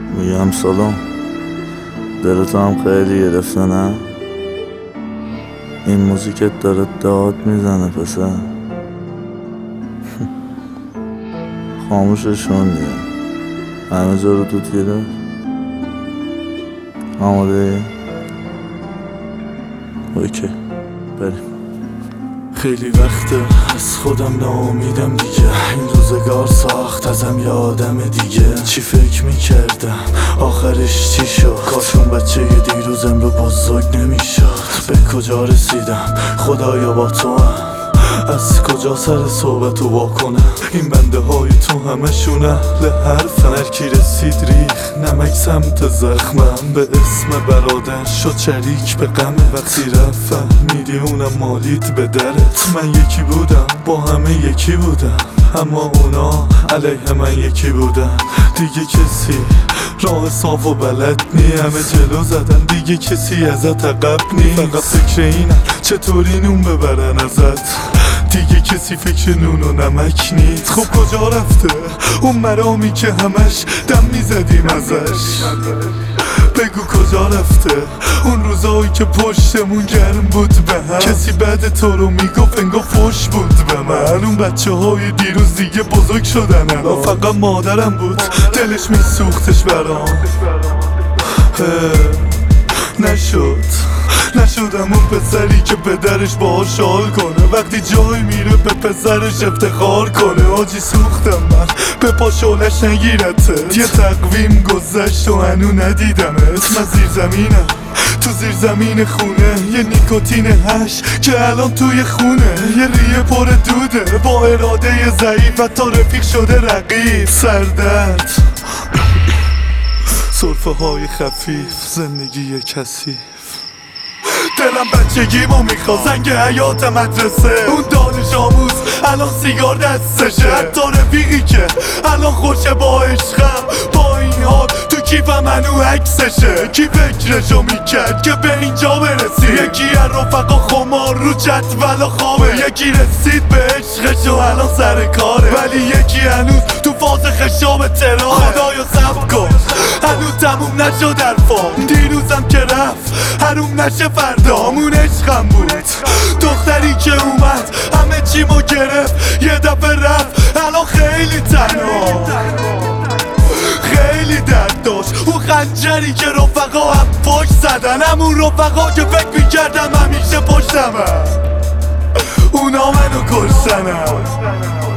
میگم سلام، دلت هم خیلی گرفته نه؟ این موزیکت داره داد میزنه پسر. خاموششون دیگه، همه جا رو دود گرفت. آماده ای؟ اوکی بریم. خیلی وقته از خودم ناامیدم دیگه، این روزگار ساخت ازم یه آدم دیگه. چی فکر میکردم آخرش چی شد؟ کاشون بچه دیروزم رو بزرگ نمیشد. به کجا رسیدم خدایا با تو هم، از کجا سر صحبت رو واکنم؟ این بنده های تو همشون اهل حرفن، هر کی رسید ریخ نمک سمت زخمم. به اسم برادر شد شریک به غمه، وقتی رفت میلیونم مالید به درت. من یکی بودم با همه یکی بودم، اما اونا علیه من یکی بودن. دیگه کسی راه صاف و بلد نی، همه جلو زدن دیگه کسی ازت عقب نی. فقط فکر اینن چطوری نون ببرن ازت، دیگه کسی فکر نون و نمک نیست. خب کجا رفته اون مرامی که همش دم میزدیم ازش؟ بگو کجا رفته اون روزایی که پشتمون گرم بود به هم؟ کسی بعد تو رو میگفت انگار فوش بود به من. اون بچه های دیروز دیگه بزرگ شدن الان، فقط مادرم بود دلش میسوختش برام. نشدم اون پسری که پدرش باهاش حال کنه، وقتی جایی میره به پسرش افتخار کنه. آجی سوختم من به پا شولش نگیرتت، یه تقویم گذشت و هنو ندیدمت. من زیر زمینم تو زیر زمین خونه، یه نیکوتین هش که الان توی خونه. یه ریه پر دوده با اراده ضعیف، حتی رفیق شده رقیب. سردرد سرفه های خفیف، زندگی کثیف. دلم بچگیمو میخواد، زنگ حیات مدرسه. اون دانش آموز الان سیگار دستشه، حتی رفیقی که الان خوشه با عشقم، با این حال تو کیفم هنو عکسشه. کی فکرشو میکرد که به اینجا برسی؟ یکی از رفقا خمار رو جدول خوابه، یکی رسید به عشقش و الان سر کاره، ولی یکی هنوز تو فاز خشاب تراه. خدایا صبر کن هنوز تموم نشد حرفام، دیروزم که رفت حروم نشه فردامون. عشقم بود دختری که اومد همه چیمو گرفت، یه دفعه رفت الان خیلی تنها، خیلی درد داشت. اون خنجری که رفقا هم پشت زدن، همون رفقا که فکر میکردم همیشه پشتمم، اونا منو کشتنم.